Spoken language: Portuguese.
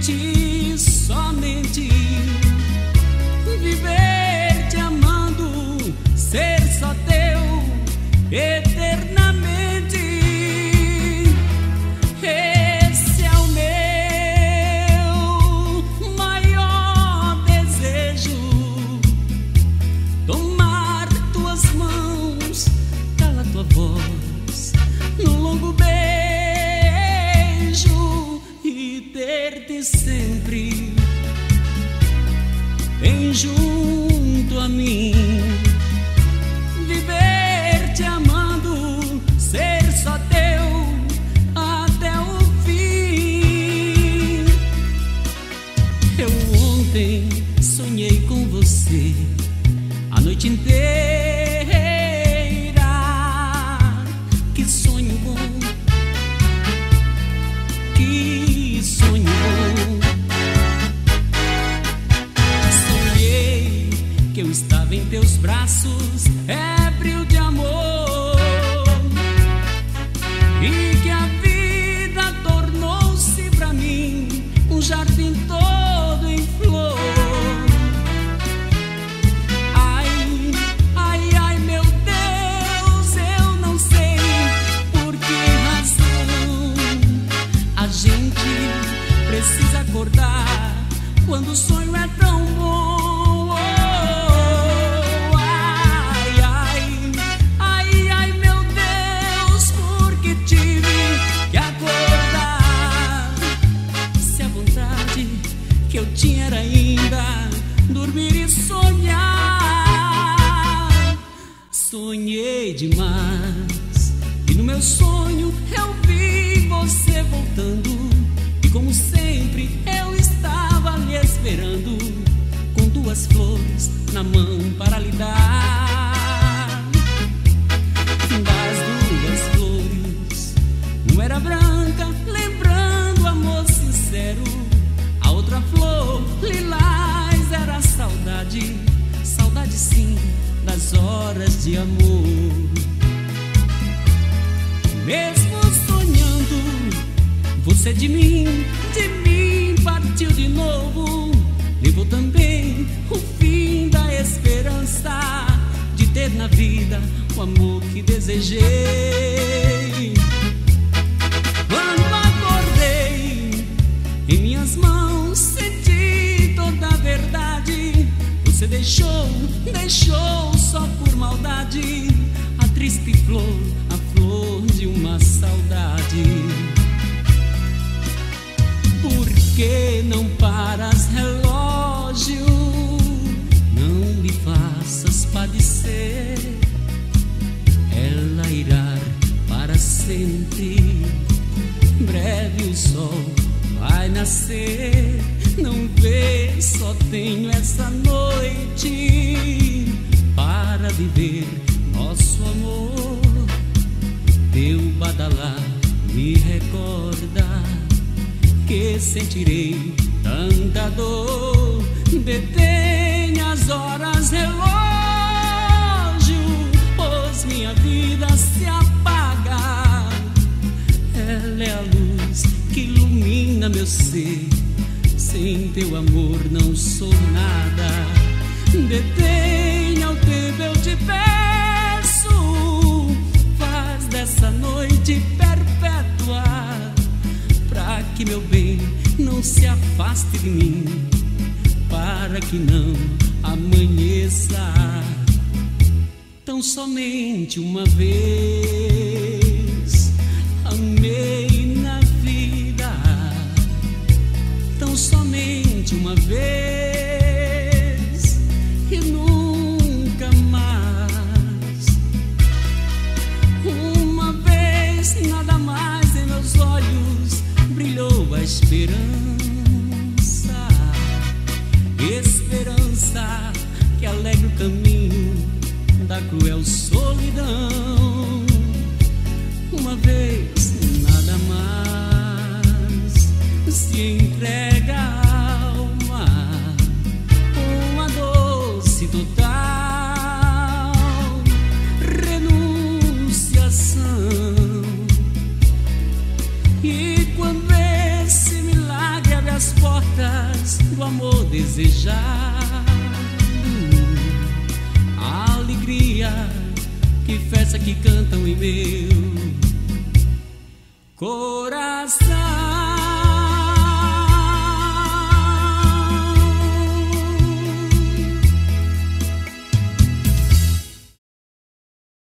somente, somente viver te amando, ser só teu eternamente. Esse é o meu maior desejo, tomar tuas mãos, cala tua voz num longo beijo e ter-te sempre bem junto a mim. Viver te amando, ser só teu até o fim. Eu ontem sonhei com você a noite inteira. Que sonho bom, que sonho bom. Sonhei que eu estava em teus braços, ébrio de amor, e que a vida tornou-se pra mim um jardim todo em flor. Ai, ai, ai, meu Deus, eu não sei por que razão a gente precisa acordar quando o sonho é tão bom. Ai, ai, ai, ai, meu Deus, porque tive que acordar. Se a vontade que eu tinha era ainda dormir e sonhar. Sonhei demais e no meu sonho eu vi você voltando, e como sempre eu estava ali esperando, com duas flores na mão para lhe dar. Das duas flores, uma era branca, lembrando amor sincero, a outra flor lilás era a saudade, saudade sim das horas de amor. Mesmo sonhando, você de mim partiu de novo. Levou também o fim da esperança de ter na vida o amor que desejei. Quando acordei, em minhas mãos senti toda a verdade. Você deixou só por maldade a triste flor, a flor de uma saudade. Por que não paras, relógio? Não me faças padecer. Ela irá para sempre. Breve o sol vai nascer. Não vê, só tenho essa noite para viver nosso amor. Teu badalar me recorda que sentirei tanta dor. Detém as horas, relógio, pois minha vida se apaga. Ela é a luz que ilumina meu ser. Sem teu amor não sou nada. Detenha o tempo, eu te peço. Faz dessa noite perpétua, para que meu bem não se afaste de mim, para que não amanheça. Tão somente uma vez amei na vida, tão somente uma vez e nunca mais. Uma vez, nada mais, em meus olhos brilhou a esperança, esperança que alegra o caminho da cruel solidão. Uma vez, nada mais, se entrega a alma com a doce total renunciação. E quando esse milagre abre as portas do amor desejado, a alegria, que festa que cantam em meu coração.